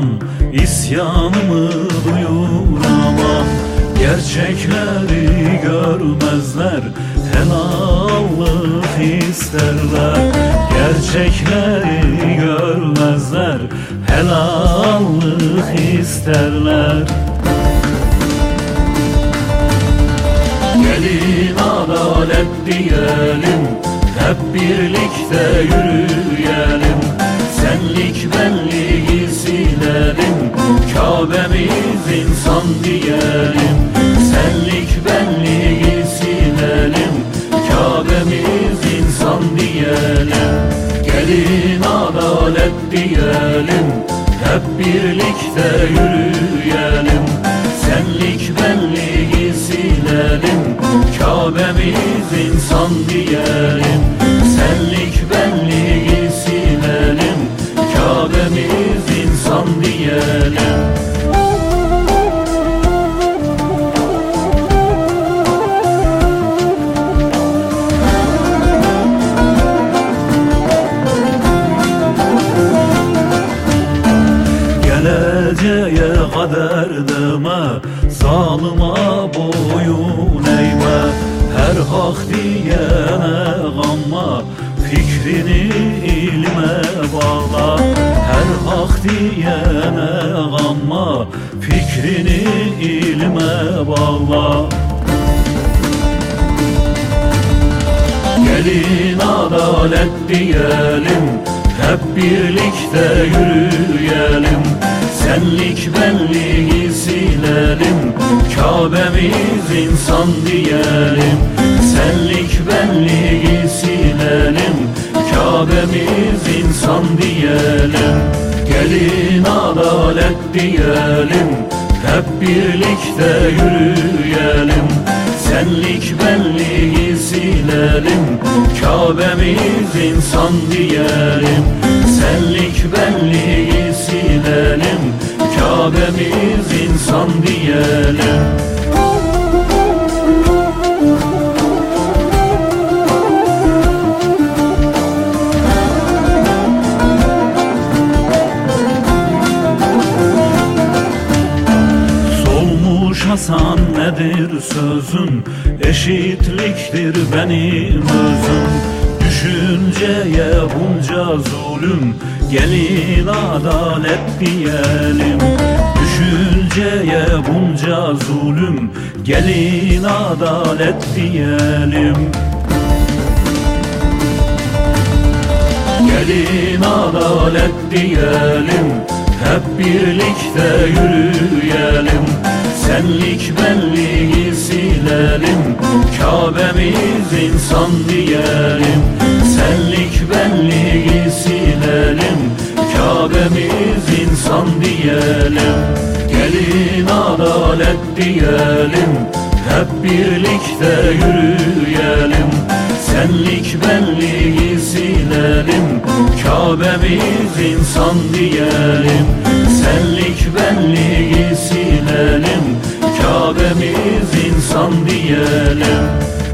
isyanımı duyuramam. Gerçekleri görmezler, helallık isterler. Gerçekleri görmezler, helallık isterler. Gelin adalet diyelim, hep birlikte yürüyelim. Senlik benliği silelim, Kabe'miz insan diyelim. Senlik benliği silelim, Kabe'miz insan diyelim. Gelin adalet diyelim, hep birlikte yürüyelim. Senlik benliği silelim, Kabe'miz insan diyelim. Senlik benliği silelim, Kabe'miz insan diyelim. Geleceğe kader deme, zalıma boyun eğme. Her hak diyene kanma, fikrini ilme bağla. Her hak diyene kanma, fikrini ilme bağla. Gelin adalet diyelim, hep birlikte yürüyelim. Senlik benliği silelim, Kabe'miz insan diyelim. Senlik benliği silelim, Kabe'miz insan diyelim. Gelin adalet diyelim, hep birlikte yürüyelim. Senlik benliği silelim, Kabe'miz insan diyelim. Senlik benliği silelim, Kabe'miz insan diyelim. Hasan nedir sözün, eşitliktir benim özüm. Düşünceye bunca zulüm, gelin adalet diyelim. Düşünceye bunca zulüm, gelin adalet diyelim. Gelin adalet diyelim, hep birlikte yürüyelim. Senlik benliği silelim, Kabe'miz insan diyelim. Senlik benliği silelim, Kabe'miz insan diyelim. Gelin adalet diyelim, hep birlikte yürüyelim. Senlik benliği silelim, Kabe'miz insan diyelim. Senlik benliği silelim, Kabe'miz insan diyelim.